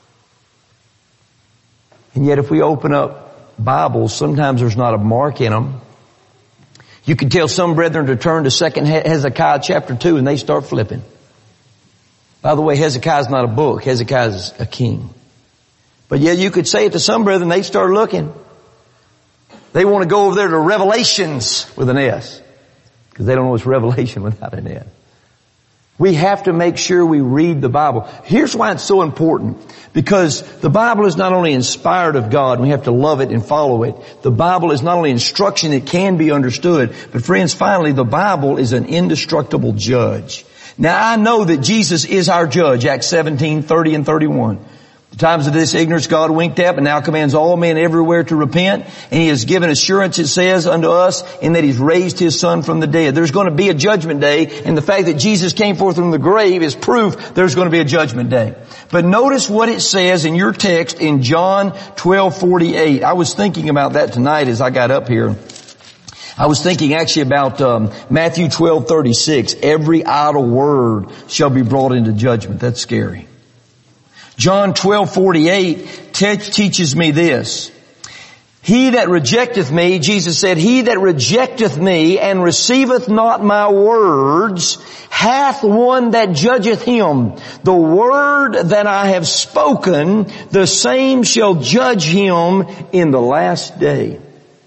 And yet if we open up Bibles, sometimes there's not a mark in them. You can tell some brethren to turn to 2 Hezekiah chapter 2 and they start flipping. By the way, Hezekiah's not a book. Hezekiah's a king. But yeah, you could say it to some brethren, they start looking. They want to go over there to Revelations with an S. Because they don't know it's Revelation without an S. We have to make sure we read the Bible. Here's why it's so important. Because the Bible is not only inspired of God, we have to love it and follow it. The Bible is not only instruction that can be understood, but friends, finally, the Bible is an indestructible judge. Now I know that Jesus is our judge, Acts 17:30 and 31. The times of this ignorance God winked at, but now commands all men everywhere to repent. And He has given assurance, it says, unto us, in that He's raised His Son from the dead. There's going to be a judgment day, and the fact that Jesus came forth from the grave is proof there's going to be a judgment day. But notice what it says in your text in John 12:48. I was thinking about that tonight as I got up here. I was thinking actually about Matthew 12:36. Every idle word shall be brought into judgment. That's scary. John 12:48 teaches me this. He that rejecteth me, Jesus said, he that rejecteth me and receiveth not my words hath one that judgeth him. The word that I have spoken, the same shall judge him in the last day.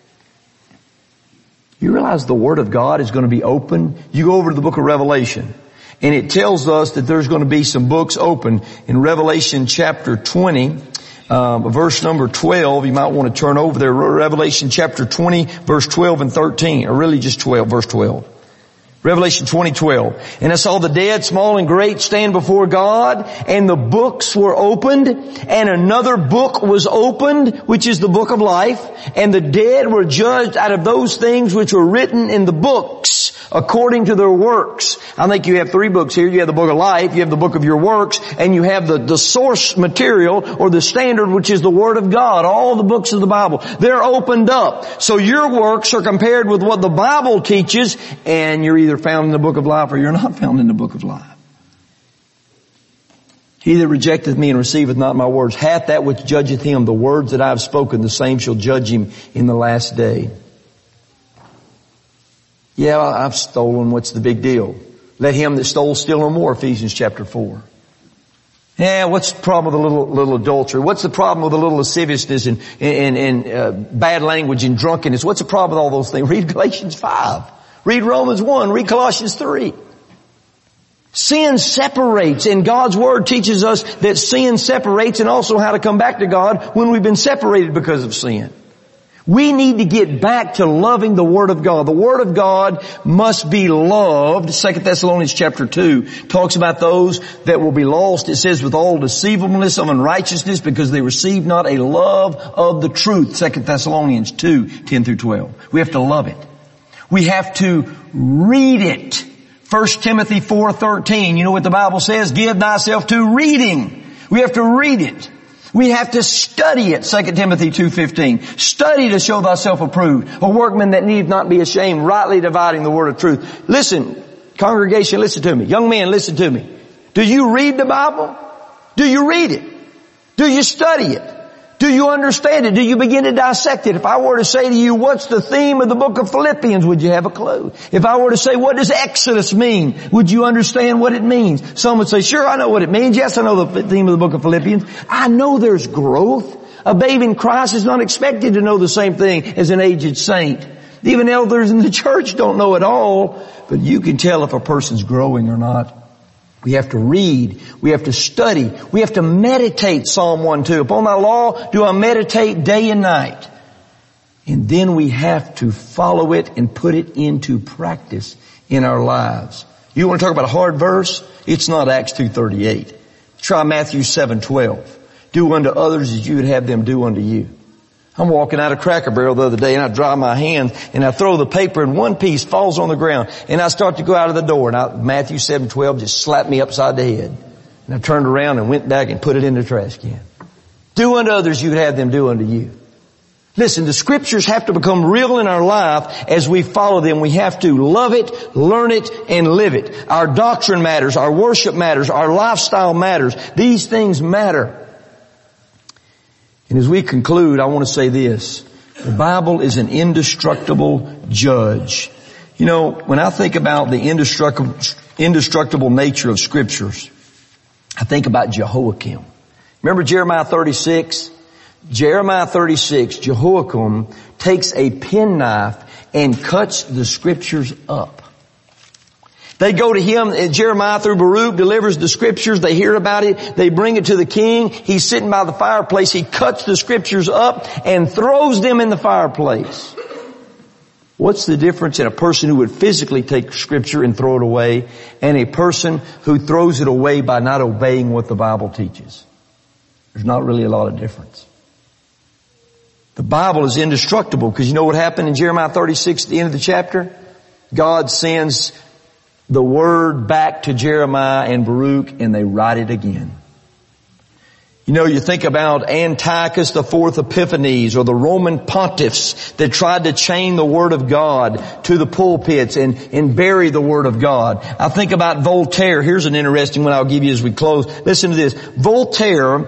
You realize the Word of God is going to be open? You go over to the book of Revelation, and it tells us that there's going to be some books open. In Revelation chapter 20, verse number 12, you might want to turn over there. Revelation chapter 20, verse 12 and 13, or really just 12, verse 12. Revelation 20:12. And I saw the dead, small and great, stand before God, and the books were opened, and another book was opened, which is the book of life, and the dead were judged out of those things which were written in the books, according to their works. I think you have 3 books here. You have the book of life, you have the book of your works, and you have the source material, or the standard, which is the Word of God. All the books of the Bible. They're opened up. So your works are compared with what the Bible teaches, and you're either found in the book of life or you're not found in the book of life. He that rejecteth me and receiveth not my words hath that which judgeth him. The words that I have spoken, the same shall judge him in the last day. Yeah, I've stolen. What's the big deal? Let him that stole steal no more, Ephesians chapter 4. Yeah, what's the problem with a little adultery? What's the problem with a little lasciviousness and bad language and drunkenness? What's the problem with all those things? Read Galatians 5. Read Romans 1. Read Colossians 3. Sin separates, and God's Word teaches us that sin separates, and also how to come back to God when we've been separated because of sin. We need to get back to loving the Word of God. The Word of God must be loved. 2 Thessalonians chapter 2 talks about those that will be lost. It says, with all deceivableness of unrighteousness, because they receive not a love of the truth. 2 Thessalonians 2, 10 through 12. We have to love it. We have to read it. 1 Timothy 4:13. You know what the Bible says? Give thyself to reading. We have to read it. We have to study it. 2 Timothy 2:15. Study to show thyself approved, a workman that need not be ashamed, rightly dividing the word of truth. Listen, congregation, listen to me. Young men, listen to me. Do you read the Bible? Do you read it? Do you study it? Do you understand it? Do you begin to dissect it? If I were to say to you, what's the theme of the book of Philippians, would you have a clue? If I were to say, what does Exodus mean? Would you understand what it means? Some would say, sure, I know what it means. Yes, I know the theme of the book of Philippians. I know there's growth. A babe in Christ is not expected to know the same thing as an aged saint. Even elders in the church don't know it all, but you can tell if a person's growing or not. We have to read. We have to study. We have to meditate, Psalm 1:2. Upon thy law do I meditate day and night. And then we have to follow it and put it into practice in our lives. You want to talk about a hard verse? It's not Acts 2:38. Try Matthew 7:12. Do unto others as you would have them do unto you. I'm walking out of Cracker Barrel the other day, and I dry my hands and I throw the paper, and one piece falls on the ground, and I start to go out of the door, and Matthew 7:12 just slapped me upside the head. And I turned around and went back and put it in the trash can. Do unto others you would have them do unto you. Listen, the Scriptures have to become real in our life as we follow them. We have to love it, learn it, and live it. Our doctrine matters, our worship matters, our lifestyle matters. These things matter. And as we conclude, I want to say this. The Bible is an indestructible judge. You know, when I think about the indestructible nature of Scriptures, I think about Jehoiakim. Remember Jeremiah 36? Jeremiah 36, Jehoiakim takes a penknife and cuts the Scriptures up. They go to him, Jeremiah through Baruch delivers the Scriptures. They hear about it. They bring it to the king. He's sitting by the fireplace. He cuts the Scriptures up and throws them in the fireplace. What's the difference in a person who would physically take Scripture and throw it away and a person who throws it away by not obeying what the Bible teaches? There's not really a lot of difference. The Bible is indestructible because you know what happened in Jeremiah 36 at the end of the chapter? God sends the word back to Jeremiah and Baruch, and they write it again. You know, you think about Antiochus IV Epiphanes or the Roman pontiffs that tried to chain the Word of God to the pulpits and bury the Word of God. I think about Voltaire. Here's an interesting one I'll give you as we close. Listen to this. Voltaire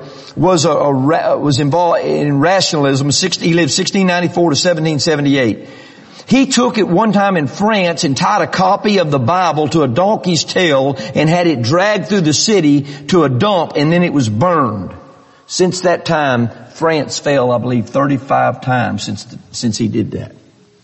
was involved in rationalism. He lived 1694 to 1778. He took it one time in France and tied a copy of the Bible to a donkey's tail and had it dragged through the city to a dump, and then it was burned. Since that time, France fell, I believe, 35 times since he did that.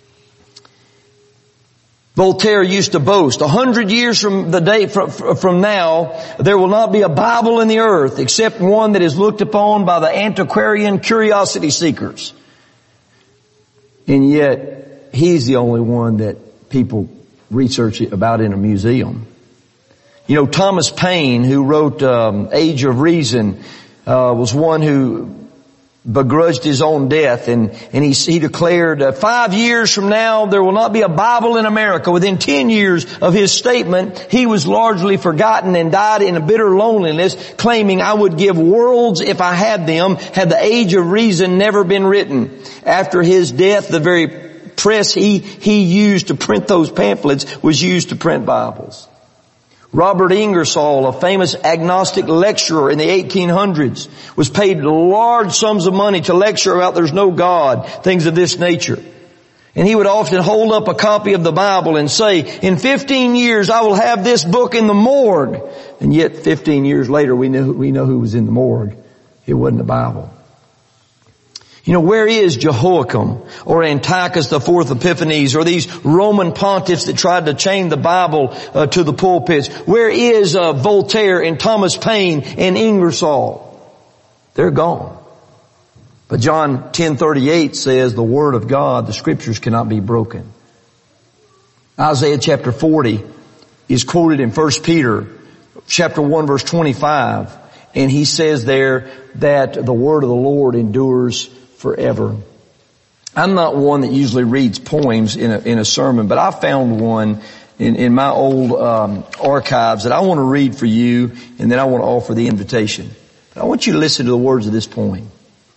Voltaire used to boast, 100 years from the day from now, there will not be a Bible in the earth except one that is looked upon by the antiquarian curiosity seekers. And yet, he's the only one that people research about in a museum. You know, Thomas Paine, who wrote Age of Reason, was one who begrudged his own death, and he declared, 5 years from now there will not be a Bible in America. Within 10 years of his statement, he was largely forgotten and died in a bitter loneliness, claiming, I would give worlds if I had them, had the Age of Reason never been written. After his death, the very press he used to print those pamphlets was used to print Bibles. Robert Ingersoll, a famous agnostic lecturer in the 1800s, was paid large sums of money to lecture about there's no God, things of this nature. And he would often hold up a copy of the Bible and say, in 15 years I will have this book in the morgue. And yet 15 years later we know who was in the morgue. It wasn't the Bible. You know, where is Jehoiakim or Antiochus IV Epiphanes or these Roman pontiffs that tried to chain the Bible to the pulpits? Where is Voltaire and Thomas Paine and Ingersoll? They're gone. But John 10:38 says the Word of God, the Scriptures cannot be broken. Isaiah chapter 40 is quoted in 1 Peter chapter 1 verse 25. And he says there that the Word of the Lord endures forever. I'm not one that usually reads poems in a sermon, but I found one in my old archives that I want to read for you, and then I want to offer the invitation. But I want you to listen to the words of this poem.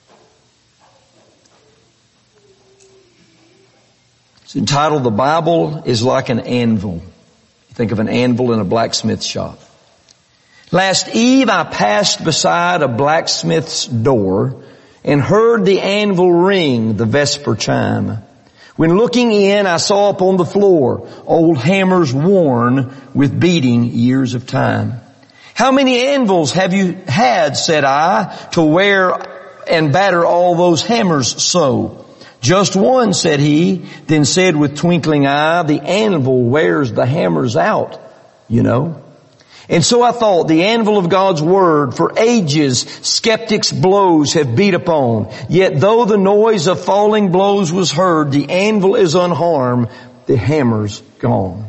It's entitled, The Bible is Like an Anvil. You think of an anvil in a blacksmith shop. Last eve I passed beside a blacksmith's door and heard the anvil ring the vesper chime. When looking in, I saw upon the floor old hammers worn with beating years of time. How many anvils have you had, said I, to wear and batter all those hammers so? Just one, said he, then said with twinkling eye, the anvil wears the hammers out, you know. And so I thought, the anvil of God's Word, for ages skeptics' blows have beat upon. Yet though the noise of falling blows was heard, the anvil is unharmed, the hammer's gone.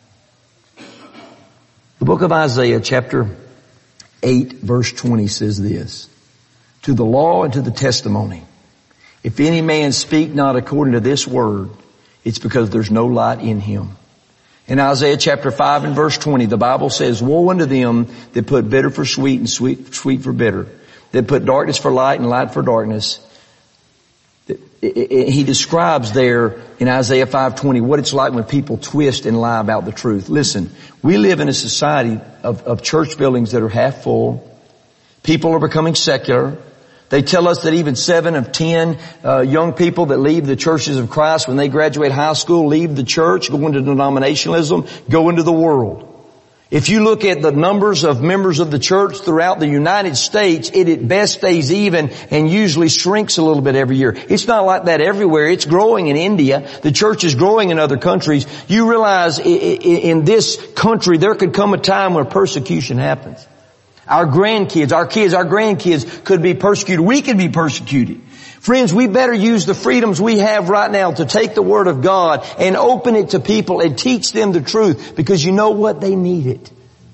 The book of Isaiah chapter 8 verse 20 says this, to the law and to the testimony, if any man speak not according to this word, it's because there's no light in him. In Isaiah chapter 5 and verse 20, the Bible says, woe unto them that put bitter for sweet and sweet for bitter, that put darkness for light and light for darkness. He describes there in Isaiah 5:20 what it's like when people twist and lie about the truth. Listen, we live in a society of church buildings that are half full. People are becoming secular. They tell us that even 7 of 10 young people that leave the churches of Christ when they graduate high school leave the church, go into denominationalism, go into the world. If you look at the numbers of members of the church throughout the United States, it at best stays even and usually shrinks a little bit every year. It's not like that everywhere. It's growing in India. The church is growing in other countries. You realize in this country there could come a time where persecution happens. Our grandkids could be persecuted. We could be persecuted. Friends, we better use the freedoms we have right now to take the Word of God and open it to people and teach them the truth, because you know what? They need it.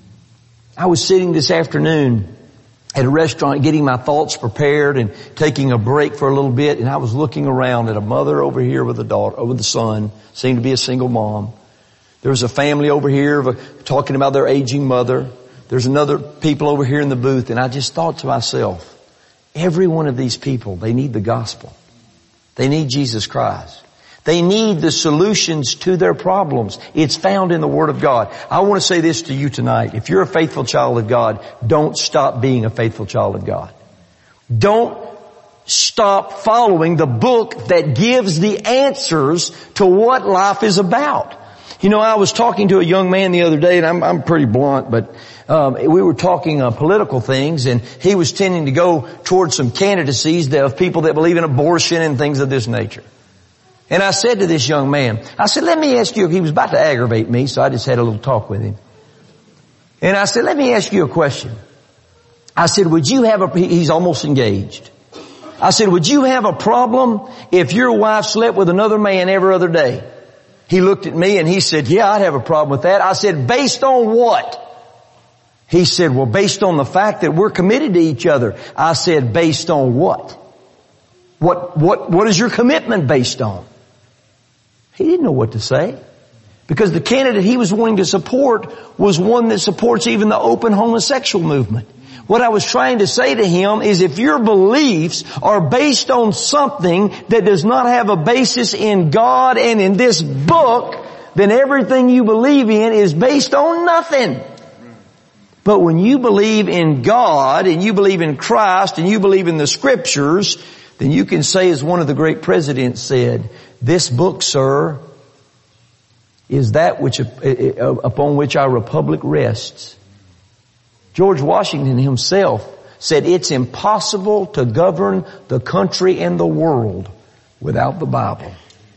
I was sitting this afternoon at a restaurant getting my thoughts prepared and taking a break for a little bit, and I was looking around at a mother over here with a daughter, with a son, seemed to be a single mom. There was a family over here talking about their aging mother. There's another people over here in the booth, and I just thought to myself, every one of these people, they need the gospel. They need Jesus Christ. They need the solutions to their problems. It's found in the Word of God. I want to say this to you tonight. If you're a faithful child of God, don't stop being a faithful child of God. Don't stop following the book that gives the answers to what life is about. You know, I was talking to a young man the other day, and I'm pretty blunt, but we were talking political things, and he was tending to go towards some candidacies of people that believe in abortion and things of this nature. And I said to this young man, I said, let me ask you, he was about to aggravate me, so I just had a little talk with him. And I said, let me ask you a question. I said, would you have he's almost engaged. I said, would you have a problem if your wife slept with another man every other day? He looked at me and he said, yeah, I'd have a problem with that. I said, based on what? He said, well, based on the fact that we're committed to each other. I said, based on what? What is your commitment based on? He didn't know what to say. Because the candidate he was wanting to support was one that supports even the open homosexual movement. What I was trying to say to him is if your beliefs are based on something that does not have a basis in God and in this book, then everything you believe in is based on nothing. But when you believe in God and you believe in Christ and you believe in the Scriptures, then you can say, as one of the great presidents said, this book, sir, is that which upon which our republic rests. George Washington himself said it's impossible to govern the country and the world without the Bible.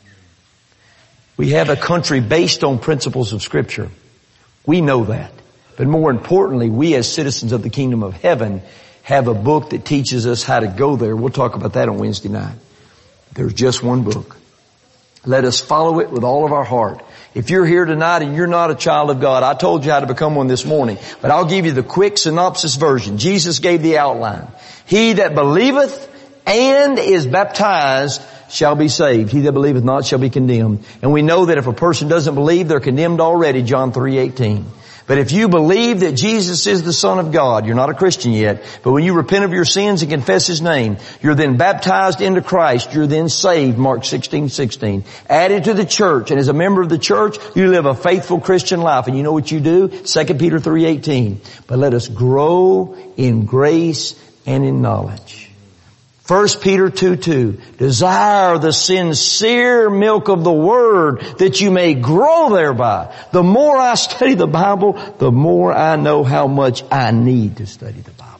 We have a country based on principles of Scripture. We know that. But more importantly, we as citizens of the kingdom of heaven have a book that teaches us how to go there. We'll talk about that on Wednesday night. There's just one book. Let us follow it with all of our heart. If you're here tonight and you're not a child of God, I told you how to become one this morning, but I'll give you the quick synopsis version. Jesus gave the outline. He that believeth and is baptized shall be saved. He that believeth not shall be condemned. And we know that if a person doesn't believe, they're condemned already, John 3:18. But if you believe that Jesus is the Son of God, you're not a Christian yet, but when you repent of your sins and confess His name, you're then baptized into Christ, you're then saved, Mark 16:16. Added to the church, and as a member of the church, you live a faithful Christian life. And you know what you do? 2 Peter 3:18. But let us grow in grace and in knowledge. 1 Peter 2:2, desire the sincere milk of the Word that you may grow thereby. The more I study the Bible, the more I know how much I need to study the Bible.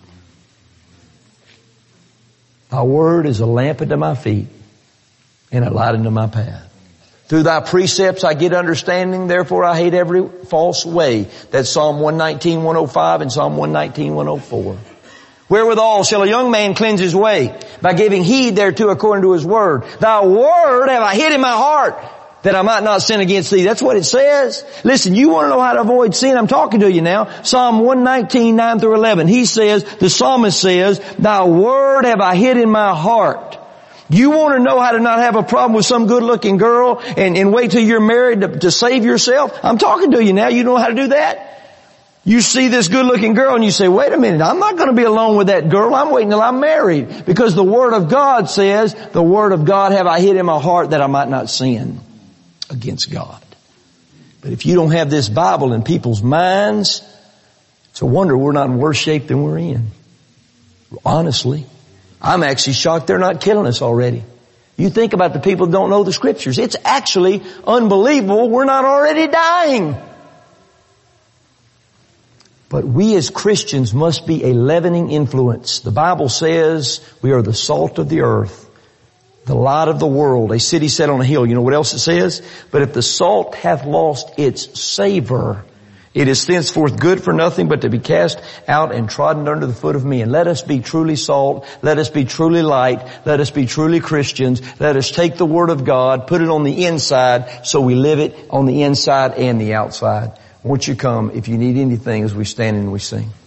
Thy Word is a lamp unto my feet and a light unto my path. Through Thy precepts I get understanding, therefore I hate every false way. That's Psalm 119:105 and Psalm 119:104. Wherewithal shall a young man cleanse his way? By giving heed thereto according to his word. Thy word have I hid in my heart, that I might not sin against thee. That's what it says. Listen, you want to know how to avoid sin? I'm talking to you now. Psalm 119:9-11. He says, the psalmist says, Thy word have I hid in my heart. You want to know how to not have a problem with some good looking girl and wait till you're married to save yourself? I'm talking to you now. You know how to do that? You see this good-looking girl and you say, wait a minute, I'm not going to be alone with that girl. I'm waiting till I'm married. Because the Word of God says, the Word of God have I hid in my heart that I might not sin against God. But if you don't have this Bible in people's minds, it's a wonder we're not in worse shape than we're in. Honestly, I'm actually shocked they're not killing us already. You think about the people who don't know the Scriptures. It's actually unbelievable we're not already dying. But we as Christians must be a leavening influence. The Bible says we are the salt of the earth, the light of the world, a city set on a hill. You know what else it says? But if the salt hath lost its savor, it is thenceforth good for nothing but to be cast out and trodden under the foot of men. Let us be truly salt. Let us be truly light. Let us be truly Christians. Let us take the Word of God, put it on the inside so we live it on the inside and the outside. Won't you come if you need anything as we stand and we sing?